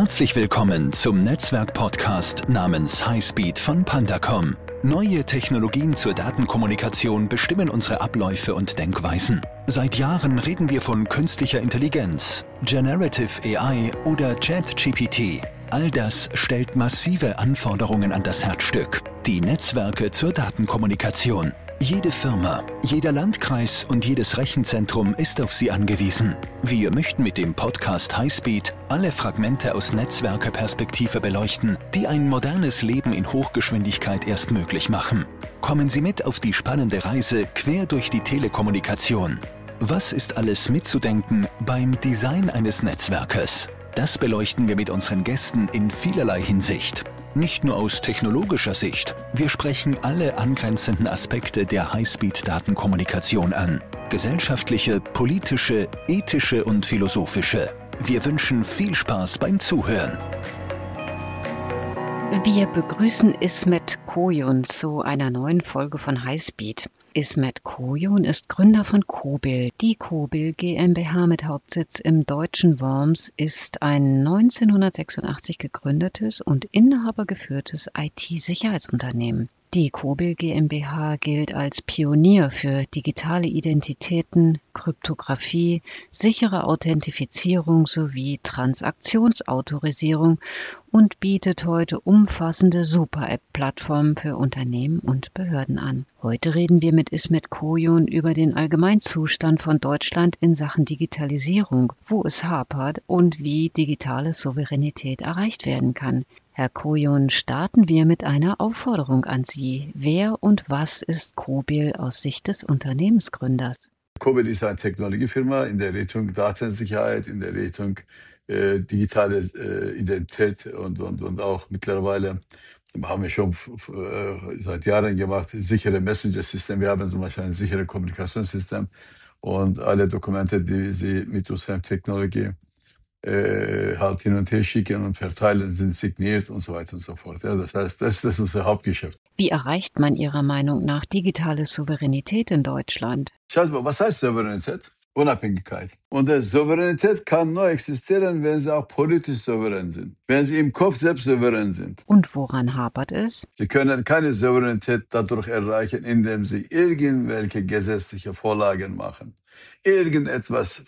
Herzlich willkommen zum Netzwerk-Podcast namens Highspeed von Pandacom. Neue Technologien zur Datenkommunikation bestimmen unsere Abläufe und Denkweisen. Seit Jahren reden wir von künstlicher Intelligenz, Generative AI oder ChatGPT. All das stellt massive Anforderungen an das Herzstück, die Netzwerke zur Datenkommunikation. Jede Firma, jeder Landkreis und jedes Rechenzentrum ist auf sie angewiesen. Wir möchten mit dem Podcast Highspeed alle Fragmente aus Netzwerkeperspektive beleuchten, die ein modernes Leben in Hochgeschwindigkeit erst möglich machen. Kommen Sie mit auf die spannende Reise quer durch die Telekommunikation. Was ist alles mitzudenken beim Design eines Netzwerkes? Das beleuchten wir mit unseren Gästen in vielerlei Hinsicht. Nicht nur aus technologischer Sicht. Wir sprechen alle angrenzenden Aspekte der Highspeed-Datenkommunikation an. Gesellschaftliche, politische, ethische und philosophische. Wir wünschen viel Spaß beim Zuhören. Wir begrüßen Ismet Koyun zu einer neuen Folge von Highspeed. Ismet Koyun ist Gründer von Kobil. Die Kobil GmbH mit Hauptsitz im deutschen Worms ist ein 1986 gegründetes und inhabergeführtes IT-Sicherheitsunternehmen. Die Kobil GmbH gilt als Pionier für digitale Identitäten, Kryptographie, sichere Authentifizierung sowie Transaktionsautorisierung und bietet heute umfassende Super-App-Plattformen für Unternehmen und Behörden an. Heute reden wir mit Ismet Koyun über den Allgemeinzustand von Deutschland in Sachen Digitalisierung, wo es hapert und wie digitale Souveränität erreicht werden kann. Herr Koyun, starten wir mit einer Aufforderung an Sie. Wer und was ist Kobil aus Sicht des Unternehmensgründers? Kobil ist eine Technologiefirma in der Richtung Datensicherheit, in der Richtung digitale Identität und auch mittlerweile haben wir schon seit Jahren gemacht, sichere Messenger-System. Wir haben zum Beispiel ein sicheres Kommunikationssystem und alle Dokumente, die Sie mit unserer Technologie halt hin und her schicken und verteilen, sind signiert und so weiter und so fort. Ja, das heißt, das ist unser Hauptgeschäft. Wie erreicht man Ihrer Meinung nach digitale Souveränität in Deutschland? Schaut mal, was heißt Souveränität? Unabhängigkeit. Und Souveränität kann nur existieren, wenn Sie auch politisch souverän sind. Wenn Sie im Kopf selbst souverän sind. Und woran hapert es? Sie können keine Souveränität dadurch erreichen, indem Sie irgendwelche gesetzliche Vorlagen machen. Irgendetwas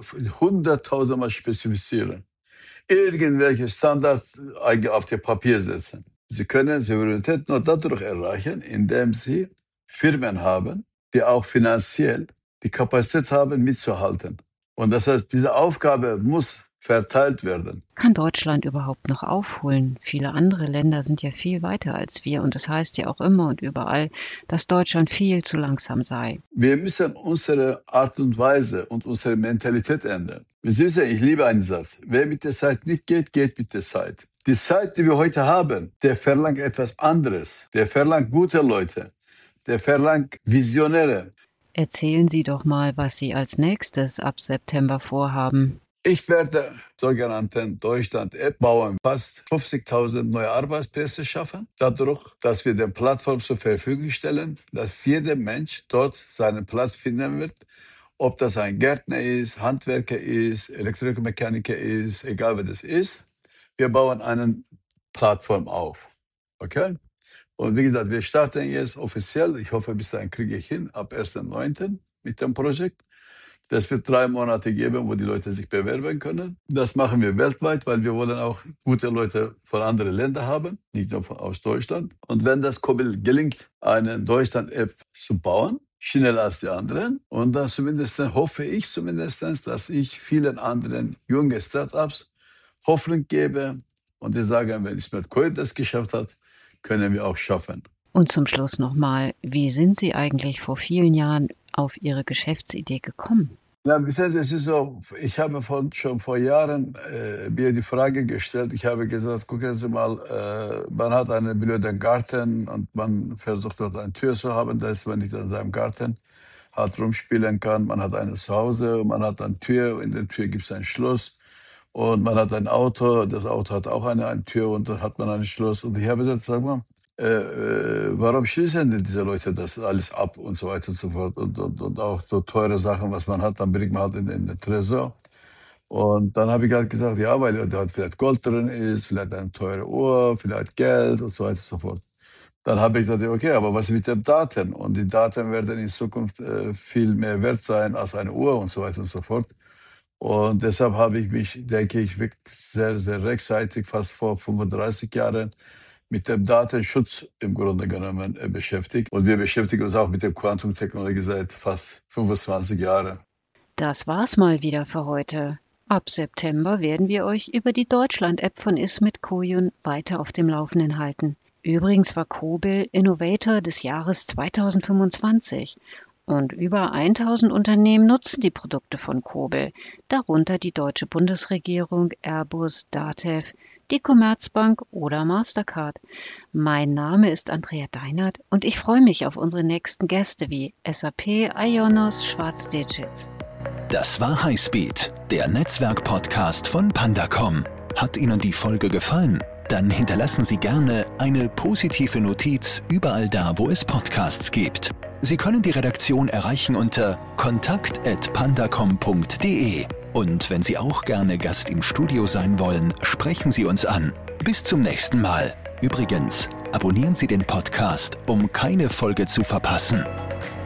100.000 Mal spezifizieren. Irgendwelche Standards auf dem Papier setzen. Sie können Souveränität nur dadurch erreichen, indem Sie Firmen haben, die auch finanziell die Kapazität haben, mitzuhalten. Und das heißt, diese Aufgabe muss verteilt werden. Kann Deutschland überhaupt noch aufholen? Viele andere Länder sind ja viel weiter als wir und es heißt ja auch immer und überall, dass Deutschland viel zu langsam sei. Wir müssen unsere Art und Weise und unsere Mentalität ändern. Sie wissen, ich liebe einen Satz. Wer mit der Zeit nicht geht, geht mit der Zeit. Die Zeit, die wir heute haben, der verlangt etwas anderes. Der verlangt gute Leute. Der verlangt Visionäre. Erzählen Sie doch mal, was Sie als nächstes ab September vorhaben. Ich werde sogenannten Deutschland-App bauen, fast 50.000 neue Arbeitsplätze schaffen, dadurch, dass wir den Plattform zur Verfügung stellen, dass jeder Mensch dort seinen Platz finden wird, ob das ein Gärtner ist, Handwerker ist, Elektromechaniker ist, egal wer das ist. Wir bauen eine Plattform auf. Okay? Und wie gesagt, wir starten jetzt offiziell, ich hoffe, bis dahin kriege ich hin, ab 1.9. mit dem Projekt. Das wird 3 Monate geben, wo die Leute sich bewerben können. Das machen wir weltweit, weil wir wollen auch gute Leute von anderen Ländern haben, nicht nur aus Deutschland. Und wenn das Kobil gelingt, eine Deutschland-App zu bauen, schneller als die anderen, und dann hoffe ich zumindest, dass ich vielen anderen jungen Startups Hoffnung gebe und die sagen, wenn Ismet Koyun das geschafft hat, können wir auch schaffen. Und zum Schluss nochmal, wie sind Sie eigentlich vor vielen Jahren auf Ihre Geschäftsidee gekommen? Ja, wissen Sie, es ist so, ich habe schon vor Jahren mir die Frage gestellt, ich habe gesagt, gucken Sie mal, man hat einen blöden Garten und man versucht dort eine Tür zu haben, dass man nicht an seinem Garten halt rumspielen kann. Man hat ein Zuhause, man hat eine Tür, in der Tür gibt es ein Schloss und man hat ein Auto, das Auto hat auch eine Tür und dann hat man ein Schloss. Und ich habe gesagt, sag mal, warum schließen denn diese Leute das alles ab und so weiter und so fort und auch so teure Sachen, was man hat, dann bringt man halt in den Tresor. Und dann habe ich halt gesagt, ja, weil da vielleicht Gold drin ist, vielleicht eine teure Uhr, vielleicht Geld und so weiter und so fort. Dann habe ich gesagt, okay, aber was mit den Daten? Und die Daten werden in Zukunft viel mehr wert sein als eine Uhr und so weiter und so fort. Und deshalb habe ich mich, denke ich, wirklich sehr, sehr rechtzeitig, fast vor 35 Jahren, mit dem Datenschutz im Grunde genommen beschäftigt. Und wir beschäftigen uns auch mit der Quantum-Technologie seit fast 25 Jahren. Das war's mal wieder für heute. Ab September werden wir euch über die Deutschland-App von Ismet Koyun weiter auf dem Laufenden halten. Übrigens war Kobil Innovator des Jahres 2025 und über 1000 Unternehmen nutzen die Produkte von Kobil, darunter die Deutsche Bundesregierung, Airbus, Datev, die Commerzbank oder Mastercard. Mein Name ist Andrea Deinert und ich freue mich auf unsere nächsten Gäste wie SAP, Ionos, Schwarz Digits. Das war Highspeed, der Netzwerk-Podcast von Pandacom. Hat Ihnen die Folge gefallen? Dann hinterlassen Sie gerne eine positive Notiz überall da, wo es Podcasts gibt. Sie können die Redaktion erreichen unter kontakt@pandacom.de. Und wenn Sie auch gerne Gast im Studio sein wollen, sprechen Sie uns an. Bis zum nächsten Mal. Übrigens, abonnieren Sie den Podcast, um keine Folge zu verpassen.